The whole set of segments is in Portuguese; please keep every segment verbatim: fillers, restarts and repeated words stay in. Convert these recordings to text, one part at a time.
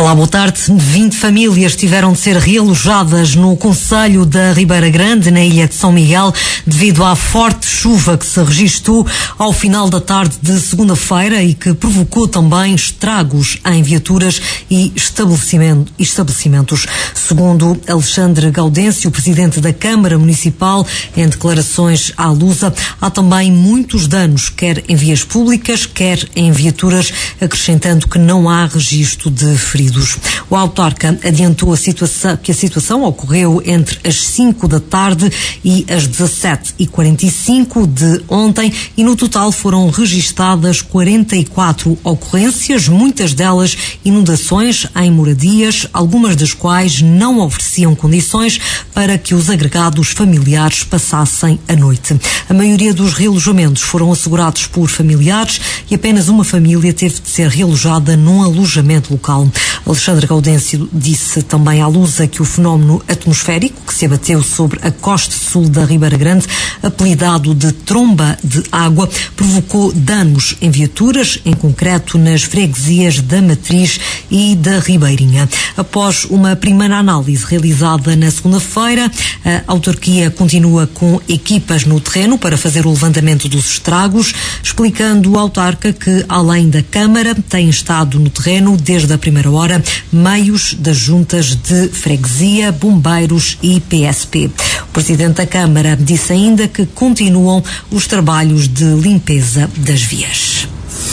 Olá, boa tarde. vinte famílias tiveram de ser realojadas no concelho da Ribeira Grande, na ilha de São Miguel, devido à forte chuva que se registou ao final da tarde de segunda-feira e que provocou também estragos em viaturas e estabelecimento, estabelecimentos. Segundo Alexandre Gaudêncio, presidente da Câmara Municipal, em declarações à Lusa, há também muitos danos, quer em vias públicas, quer em viaturas, acrescentando que não há registro de feridos. O autarca adiantou a situação, que a situação ocorreu entre as cinco da tarde e as dezassete e quarenta e cinco de ontem e no total foram registadas quarenta e quatro ocorrências, muitas delas inundações em moradias, algumas das quais não ofereciam condições para que os agregados familiares passassem a noite. A maioria dos realojamentos foram assegurados por familiares e apenas uma família teve de ser realojada num alojamento local. Alexandre Gaudêncio disse também à Lusa que o fenómeno atmosférico que se abateu sobre a costa sul da Ribeira Grande, apelidado de tromba de água, provocou danos em viaturas, em concreto nas freguesias da Matriz e da Ribeirinha. Após uma primeira análise realizada na segunda-feira, a autarquia continua com equipas no terreno para fazer o levantamento dos estragos, explicando o autarca que, além da Câmara, tem estado no terreno desde a primeira hora meios das juntas de freguesia, bombeiros e P S P. O presidente da Câmara disse ainda que continuam os trabalhos de limpeza das vias.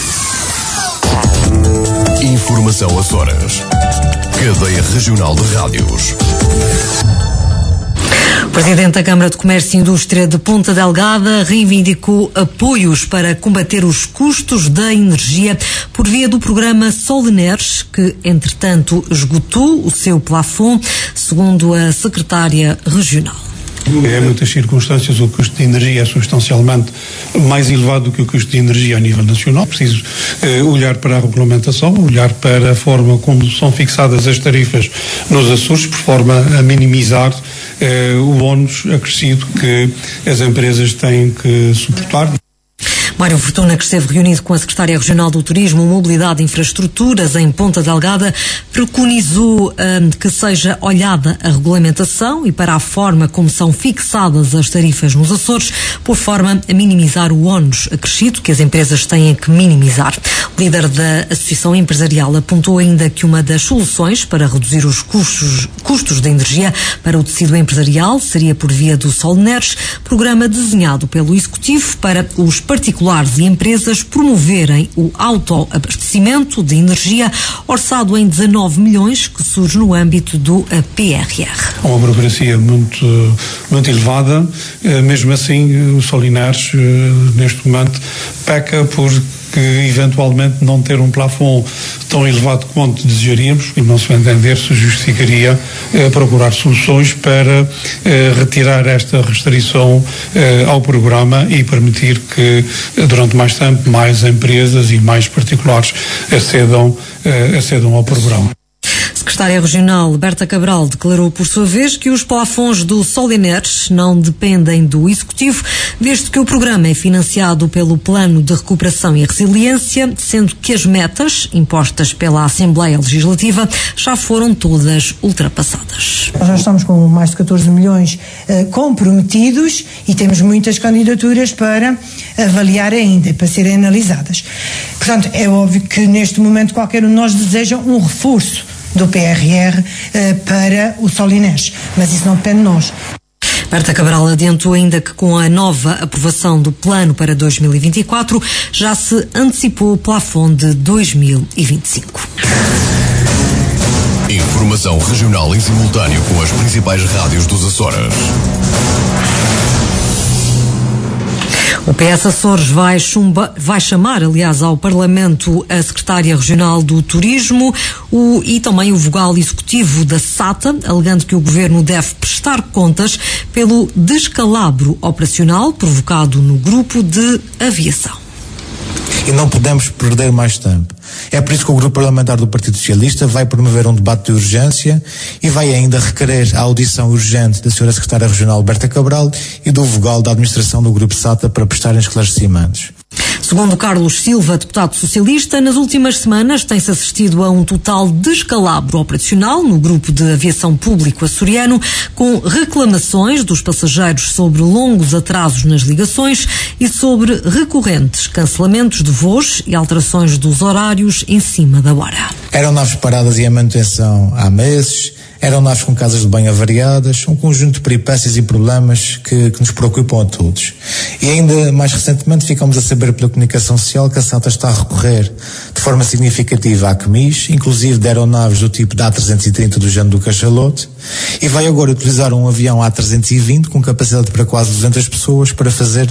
Informação Açores. Cadeia Regional de Rádios. O presidente da Câmara de Comércio e Indústria de Ponta Delgada reivindicou apoios para combater os custos da energia por via do programa Solineres, que, entretanto, esgotou o seu plafond, segundo a secretária regional. Em muitas circunstâncias o custo de energia é substancialmente mais elevado do que o custo de energia a nível nacional. Preciso eh, olhar para a regulamentação, olhar para a forma como são fixadas as tarifas nos Açores, por forma a minimizar eh, o ónus acrescido que as empresas têm que suportar. Mário Fortuna, que esteve reunido com a Secretária Regional do Turismo, Mobilidade e Infraestruturas em Ponta Delgada, preconizou hum, que seja olhada a regulamentação e para a forma como são fixadas as tarifas nos Açores, por forma a minimizar o ónus acrescido que as empresas têm que minimizar. O líder da Associação Empresarial apontou ainda que uma das soluções para reduzir os custos, custos da energia para o tecido empresarial seria por via do Solineres, programa desenhado pelo Executivo para os particulares e empresas promoverem o autoabastecimento de energia, orçado em dezanove milhões, que surge no âmbito do P R R. Uma burocracia muito, muito elevada, mesmo assim o Solineres neste momento peca por que eventualmente não ter um plafond tão elevado quanto desejaríamos, e não se vai entender se justificaria eh, procurar soluções para eh, retirar esta restrição eh, ao programa e permitir que eh, durante mais tempo mais empresas e mais particulares acedam, eh, acedam ao programa. A secretária regional, Berta Cabral, declarou por sua vez que os plafons do Solineres não dependem do Executivo, visto que o programa é financiado pelo Plano de Recuperação e Resiliência, sendo que as metas impostas pela Assembleia Legislativa já foram todas ultrapassadas. Nós já estamos com mais de catorze milhões uh, comprometidos e temos muitas candidaturas para avaliar ainda e para serem analisadas. Portanto, é óbvio que neste momento qualquer um de nós deseja um reforço do P R R uh, para o Solineres, mas isso não depende de nós. Berta Cabral adiantou ainda que com a nova aprovação do plano para dois mil e vinte e quatro já se antecipou o plafond de dois mil e vinte e cinco. Informação regional em simultâneo com as principais rádios dos Açores. O P S Açores vai, chumba, vai chamar, aliás, ao Parlamento a Secretária Regional do Turismo o, e também o vogal executivo da S A T A, alegando que o Governo deve prestar contas pelo descalabro operacional provocado no grupo de aviação. E não podemos perder mais tempo. É por isso que o Grupo Parlamentar do Partido Socialista vai promover um debate de urgência e vai ainda requerer a audição urgente da senhora Secretária Regional Berta Cabral e do vogal da Administração do Grupo S A T A para prestarem esclarecimentos. Segundo Carlos Silva, deputado socialista, nas últimas semanas tem-se assistido a um total descalabro operacional no grupo de aviação público açoriano, com reclamações dos passageiros sobre longos atrasos nas ligações e sobre recorrentes cancelamentos de voos e alterações dos horários em cima da hora. Aeronaves paradas e a manutenção há meses, aeronaves com casas de banho avariadas, um conjunto de peripécias e problemas que, que nos preocupam a todos. E ainda mais recentemente ficamos a saber pela comunicação social que a SATA está a recorrer de forma significativa à C M I S, inclusive de aeronaves do tipo da A trezentos e trinta do género do cachalote, e vai agora utilizar um avião A trezentos e vinte com capacidade para quase duzentas pessoas para fazer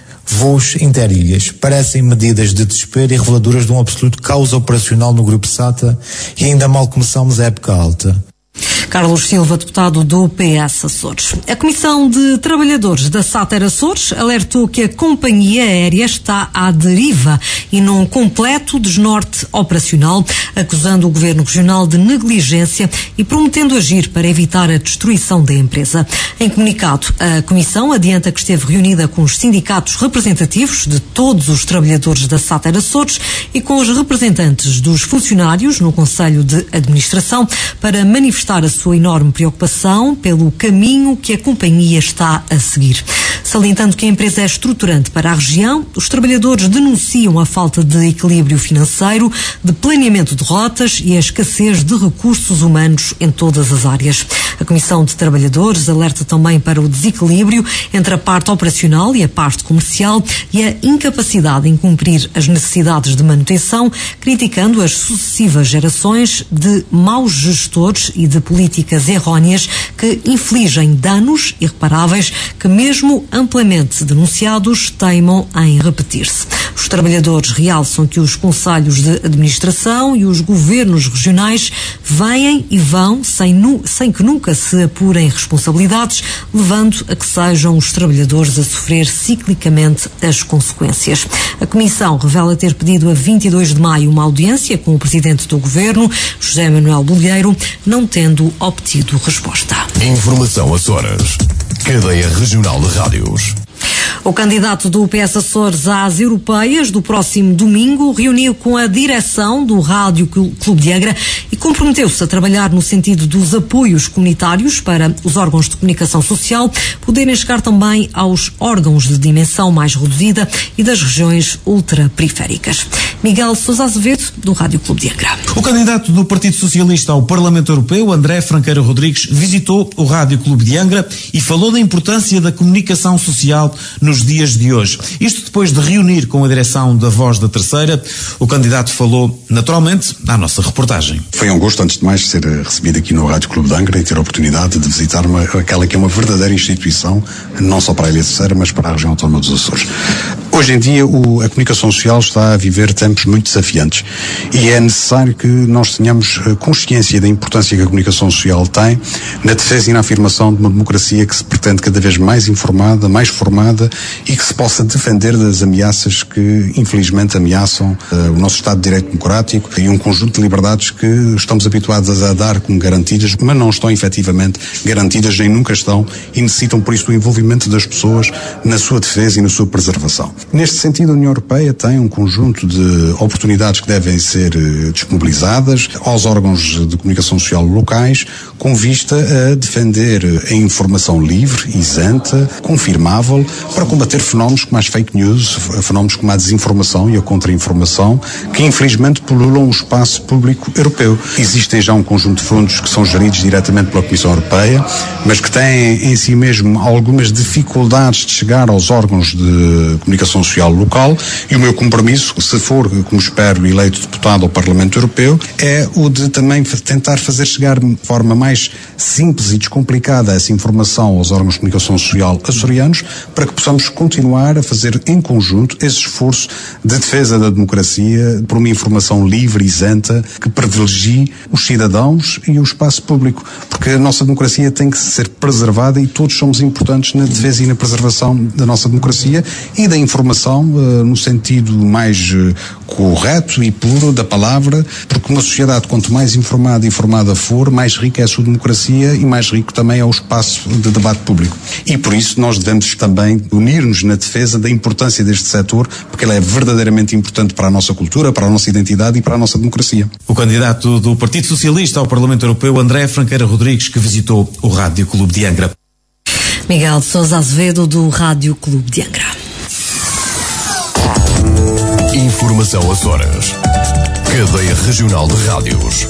voos interilhas. Parecem medidas de desespero e reveladoras de um absoluto caos operacional no Grupo SATA, e ainda mal começamos a época alta. Carlos Silva, deputado do P S Açores. A Comissão de Trabalhadores da SATA Açores alertou que a companhia aérea está à deriva e num completo desnorte operacional, acusando o Governo Regional de negligência e prometendo agir para evitar a destruição da empresa. Em comunicado, a Comissão adianta que esteve reunida com os sindicatos representativos de todos os trabalhadores da SATA Açores e com os representantes dos funcionários no Conselho de Administração para manifestar a sua enorme preocupação pelo caminho que a companhia está a seguir. Salientando que a empresa é estruturante para a região, os trabalhadores denunciam a falta de equilíbrio financeiro, de planeamento de rotas e a escassez de recursos humanos em todas as áreas. A Comissão de Trabalhadores alerta também para o desequilíbrio entre a parte operacional e a parte comercial e a incapacidade em cumprir as necessidades de manutenção, criticando as sucessivas gerações de maus gestores e de políticas erróneas que infligem danos irreparáveis que, mesmo amplamente denunciados, teimam em repetir-se. Os trabalhadores realçam que os conselhos de administração e os governos regionais vêm e vão sem, nu- sem que nunca se apurem responsabilidades, levando a que sejam os trabalhadores a sofrer ciclicamente as consequências. A Comissão revela ter pedido a vinte e dois de maio uma audiência com o Presidente do Governo, José Manuel Bolieiro, não tendo obtido resposta. Informação Açores. Cadeia Regional de Rádios. O candidato do P S Açores às europeias do próximo domingo reuniu com a direção do Rádio Clube de Angra e comprometeu-se a trabalhar no sentido dos apoios comunitários para os órgãos de comunicação social poderem chegar também aos órgãos de dimensão mais reduzida e das regiões ultraperiféricas. Miguel Sousa Azevedo, do Rádio Clube de Angra. O candidato do Partido Socialista ao Parlamento Europeu, André Franqueira Rodrigues, visitou o Rádio Clube de Angra e falou da importância da comunicação social nos dias de hoje. Isto depois de reunir com a direção da Voz da Terceira. O candidato falou, naturalmente, à nossa reportagem. Foi um gosto, antes de mais, ser recebido aqui no Rádio Clube de Angra e ter a oportunidade de visitar uma, aquela que é uma verdadeira instituição, não só para a Ilha Terceira, mas para a região autónoma dos Açores. Hoje em dia, o, a comunicação social está a viver tempos muito desafiantes e é necessário que nós tenhamos consciência da importância que a comunicação social tem na defesa e na afirmação de uma democracia que se pretende cada vez mais informada, mais formada e que se possa defender das ameaças que, infelizmente, ameaçam uh, o nosso Estado de Direito Democrático e um conjunto de liberdades que estamos habituados a dar como garantidas, mas não estão efetivamente garantidas, nem nunca estão, e necessitam, por isso, do envolvimento das pessoas na sua defesa e na sua preservação. Neste sentido, a União Europeia tem um conjunto de oportunidades que devem ser uh, disponibilizadas aos órgãos de comunicação social locais, com vista a defender a informação livre, isenta, confirmável, para combater fenómenos como as fake news, fenómenos como a desinformação e a contra-informação, que infelizmente pululam o espaço público europeu. Existem já um conjunto de fundos que são geridos diretamente pela Comissão Europeia, mas que têm em si mesmo algumas dificuldades de chegar aos órgãos de comunicação social local, e o meu compromisso, se for, como espero, eleito deputado ao Parlamento Europeu, é o de também tentar fazer chegar de forma mais simples e descomplicada essa informação aos órgãos de comunicação social açorianos, para que possamos continuar a fazer em conjunto esse esforço de defesa da democracia por uma informação livre e isenta que privilegie os cidadãos e o espaço público, porque a nossa democracia tem que ser preservada e todos somos importantes na defesa e na preservação da nossa democracia e da informação informação uh, no sentido mais uh, correto e puro da palavra, porque uma sociedade, quanto mais informada e informada for, mais rica é a sua democracia e mais rico também é o espaço de debate público. E por isso nós devemos também unir-nos na defesa da importância deste setor, porque ele é verdadeiramente importante para a nossa cultura, para a nossa identidade e para a nossa democracia. O candidato do Partido Socialista ao Parlamento Europeu, André Franqueira Rodrigues, que visitou o Rádio Clube de Angra. Miguel de Sousa Azevedo, do Rádio Clube de Angra. Informação Açores. Cadeia Regional de Rádios.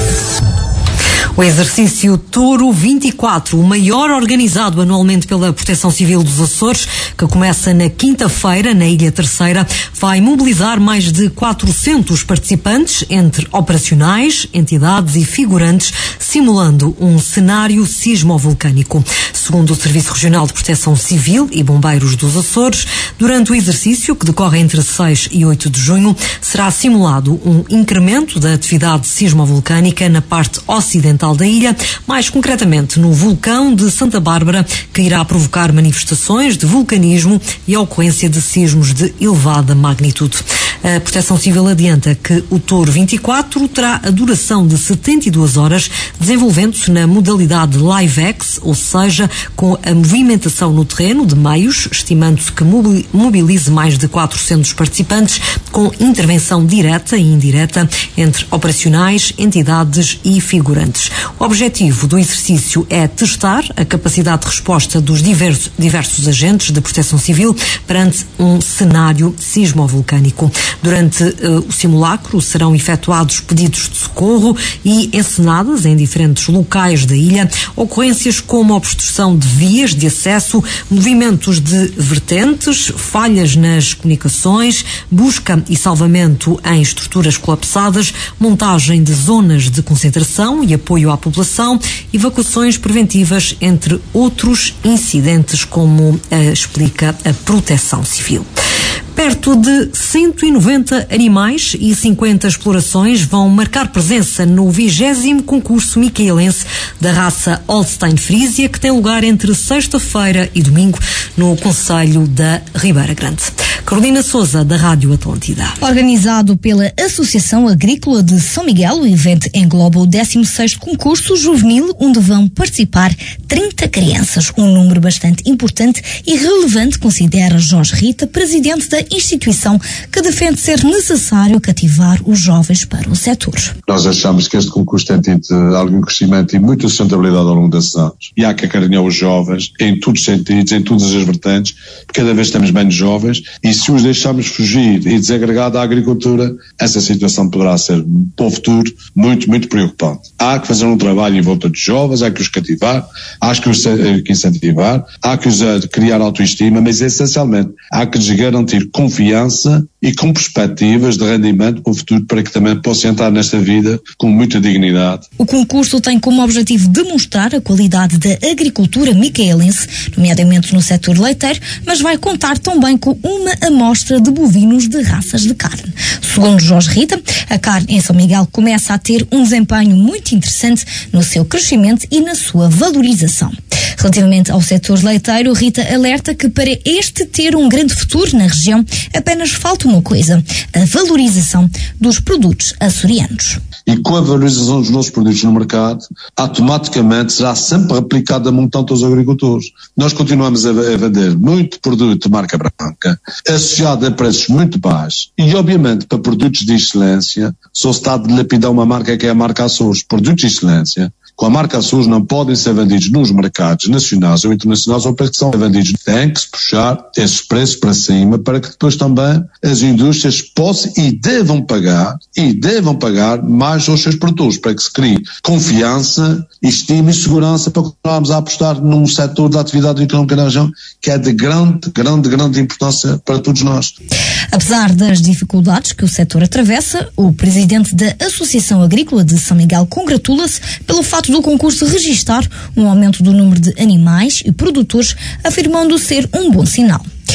O exercício Touro vinte e quatro, o maior organizado anualmente pela Proteção Civil dos Açores, que começa na quinta-feira, na Ilha Terceira, vai mobilizar mais de quatrocentos participantes, entre operacionais, entidades e figurantes, simulando um cenário sismovolcânico. Segundo o Serviço Regional de Proteção Civil e Bombeiros dos Açores, durante o exercício, que decorre entre seis e oito de junho, será simulado um incremento da atividade sismovolcânica na parte ocidental da ilha, mais concretamente no vulcão de Santa Bárbara, que irá provocar manifestações de vulcanismo e a ocorrência de sismos de elevada magnitude. A Proteção Civil adianta que o Touro vinte e quatro terá a duração de setenta e duas horas, desenvolvendo-se na modalidade Live-X, ou seja, com a movimentação no terreno de meios, estimando-se que mobilize mais de quatrocentos participantes, com intervenção direta e indireta entre operacionais, entidades e figurantes. O objetivo do exercício é testar a capacidade de resposta dos diversos, diversos agentes de proteção civil perante um cenário sismovolcânico. Durante uh, o simulacro serão efetuados pedidos de socorro e encenadas em diferentes locais da ilha ocorrências como obstrução de vias de acesso, movimentos de vertentes, falhas nas comunicações, busca e salvamento em estruturas colapsadas, montagem de zonas de concentração e apoio à população, evacuações preventivas, entre outros incidentes, como uh, explica a Proteção Civil. Perto de cento e noventa animais e cinquenta explorações vão marcar presença no vigésimo concurso micaelense da raça Holstein Frisia, que tem lugar entre sexta-feira e domingo no concelho da Ribeira Grande. Carolina Sousa, da Rádio Atlântida. Organizado pela Associação Agrícola de São Miguel, o evento engloba o décimo sexto concurso juvenil, onde vão participar trinta crianças, um número bastante importante e relevante, considera Jorge Rita, presidente da instituição, que defende ser necessário cativar os jovens para o setor. Nós achamos que este concurso tem tido algum crescimento e muita sustentabilidade ao longo desses anos. E há que acarinhar os jovens em todos os sentidos, em todas as vertentes, porque cada vez temos menos jovens e se os deixarmos fugir e desagregar da agricultura, essa situação poderá ser, para o futuro, muito, muito preocupante. Há que fazer um trabalho em volta dos jovens, há que os cativar, há que os incentivar, há que os criar autoestima, mas essencialmente há que lhes garantir confiança e com perspectivas de rendimento para o futuro, para que também possam entrar nesta vida com muita dignidade. O concurso tem como objetivo demonstrar a qualidade da agricultura micaelense, nomeadamente no setor leiteiro, mas vai contar também com uma amostra de bovinos de raças de carne. Segundo Jorge Rita, a carne em São Miguel começa a ter um desempenho muito interessante no seu crescimento e na sua valorização. Relativamente ao setor leiteiro, Rita alerta que para este ter um grande futuro na região, apenas falta uma coisa: a valorização dos produtos açorianos. E com a valorização dos nossos produtos no mercado, automaticamente será sempre replicada a montante aos agricultores. Nós continuamos a, a vender muito produto de marca branca, associado a preços muito baixos, e obviamente para produtos de excelência, só se está a dilapidar uma marca que é a marca Açores. Produtos de excelência, com a marca Açores, não podem ser vendidos nos mercados nacionais ou internacionais, ou para que são vendidos. Tem que se puxar esses preços para cima para que depois também as indústrias possam e devam pagar, e devam pagar mais aos seus produtores, para que se crie confiança, estima e segurança para continuarmos a apostar num setor da atividade económica na região que é de grande, grande, grande importância para todos nós. Apesar das dificuldades que o setor atravessa, o presidente da Associação Agrícola de São Miguel congratula-se pelo fato do concurso registar um aumento do número de animais e produtores, afirmando ser um bom sinal.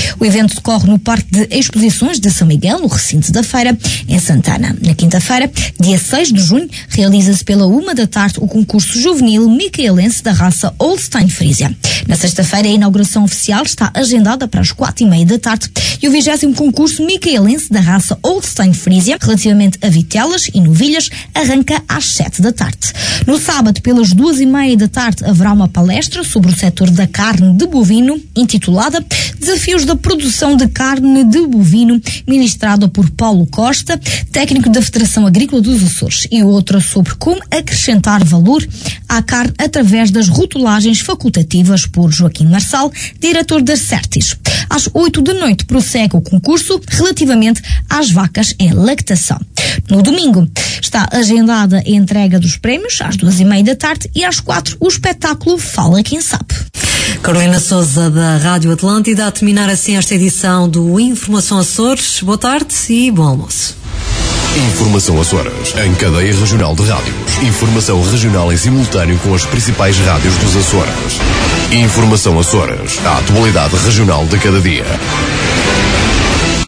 O evento decorre no Parque de Exposições de São Miguel, no recinto da feira, em Santana. Na quinta-feira, dia seis de junho, realiza-se pela uma da tarde o concurso juvenil micaelense da raça Holstein Frisia. Na sexta-feira, a inauguração oficial está agendada para as quatro e meia da tarde e o vigésimo concurso micaelense da raça Holstein Frisia, relativamente a vitelas e novilhas, arranca às sete da tarde. No sábado, pelas duas e meia da tarde, haverá uma palestra sobre o setor da carne de bovino, intitulada Desafios da Produção de Carne de Bovino, ministrada por Paulo Costa, técnico da Federação Agrícola dos Açores, e outra sobre como acrescentar valor à carne através das rotulagens facultativas, por Joaquim Marçal, diretor da Certis. Às oito da noite prossegue o concurso relativamente às vacas em lactação. No domingo está agendada a entrega dos prémios às duas e meia da tarde e às quatro o espetáculo Fala Quem Sabe. Carolina Sousa, da Rádio Atlântida, a terminar assim esta edição do Informação Açores. Boa tarde e bom almoço. Informação Açores, em cadeia regional de rádios. Informação regional em simultâneo com as principais rádios dos Açores. Informação Açores, a atualidade regional de cada dia.